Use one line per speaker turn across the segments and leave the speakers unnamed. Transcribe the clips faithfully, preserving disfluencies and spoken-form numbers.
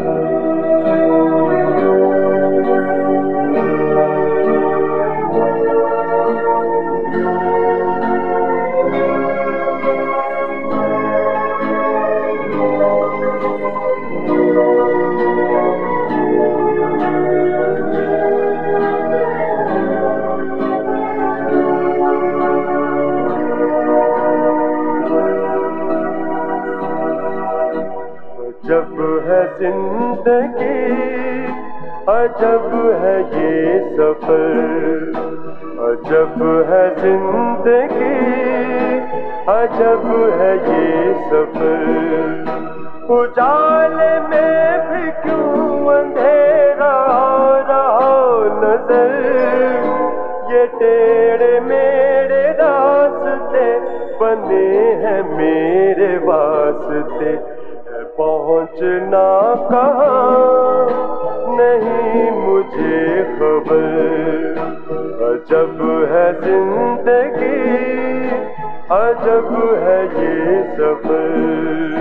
अजब है जिंदगी, अजब है ये सफर। अजब है जिंदगी, अजब है ये सफर। उजाले में भी क्यों अंधेरा आ रहा नजर। ये टेढ़े मेरे रास्ते बने हैं मेरे वास्ते। पहुंचना कहाँ नहीं मुझे खबर। अजब है जिंदगी, अजब है ये सफर।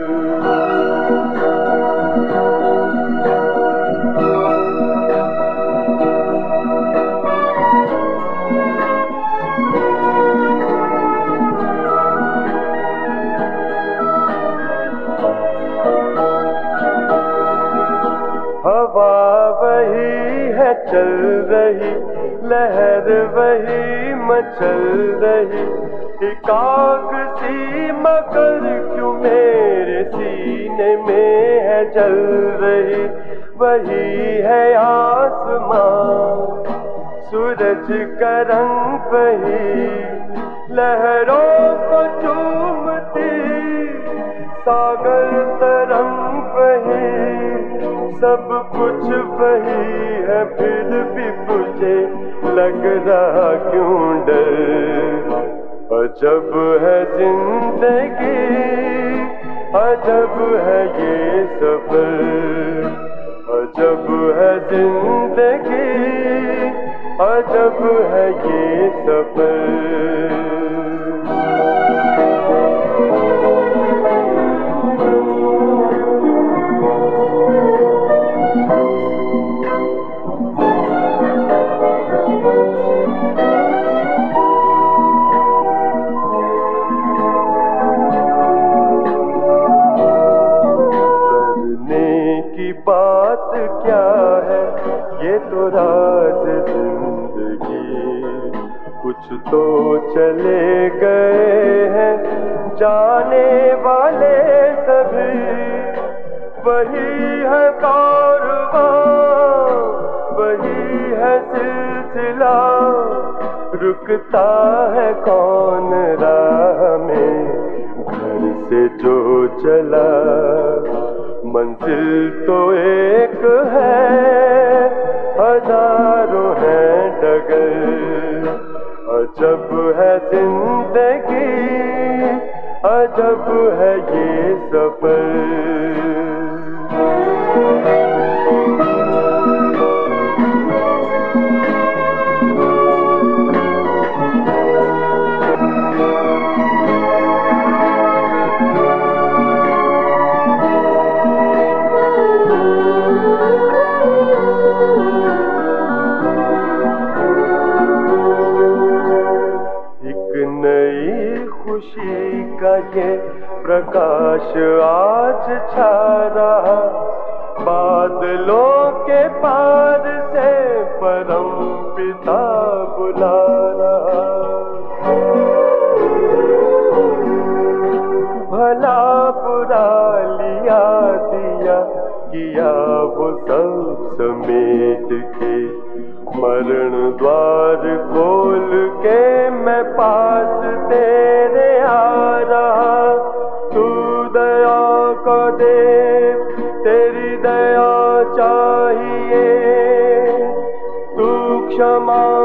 हवा वही है चल रही, लहर वही मचल रही। एक आग सी मगर क्यों मेरे सीने में है जल रही। वही है आसमां, सूरज का रंग वही। लहरों को चूमती सागर तरंग वही। सब कुछ वही है फिर भी मुझे लग रहा क्यों डर। अजब है जिंदगी, अजब है ये सफर। अजब है जिंदगी, अजब है ये सफर। बात क्या है ये तो राज जिंदगी। कुछ तो चले गए हैं जाने वाले सभी। वही है कारवां, वही है सिलसिला। रुकता है कौन राह में घर से जो चला। मंजिल तो एक है हजारों हैं डगर। अजब है जिंदगी, अजब है ये सफर। खुशी का ये प्रकाश आज छा रहा। बादलों के पार से परम पिता बुला रहा। भला बुरा लिया दिया किया वो सब समेट के। मरण द्वार खोल के मैं पास तेरे आ रहा। तू दया को दे, तेरी दया चाहिए। तू क्षमा